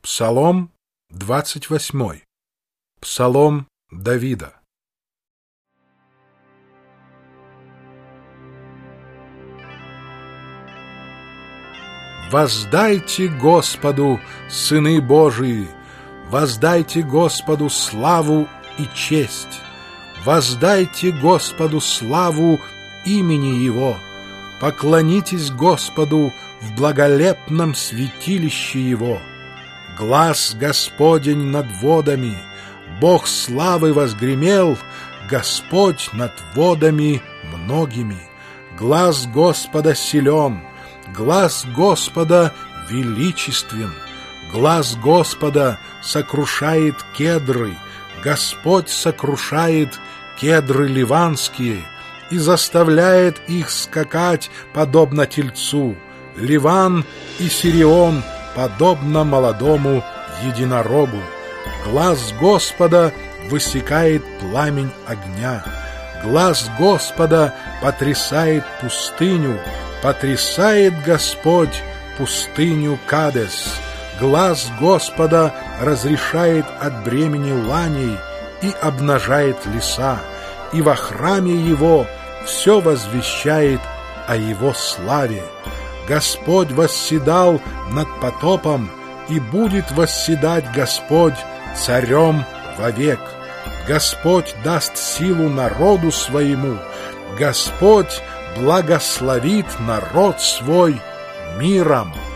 Псалом 28. Псалом Давида. Воздайте Господу, сыны Божии, воздайте Господу славу и честь, воздайте Господу славу имени Его, поклонитесь Господу в благолепном святилище Его. Глас Господень над водами, Бог славы возгремел, Господь над водами многими. Глас Господа силен, глас Господа величествен, глас Господа сокрушает кедры, Господь сокрушает кедры ливанские и заставляет их скакать подобно тельцу. Ливан и Сирион подобно молодому единорогу. Глас Господа высекает пламень огня. Глас Господа потрясает пустыню, потрясает Господь пустыню Кадес. Глас Господа разрешает от бремени ланей и обнажает леса, и во храме Его все возвещает о Его славе. Господь восседал над потопом, и будет восседать Господь царем вовек. Господь даст силу народу своему, Господь благословит народ свой миром.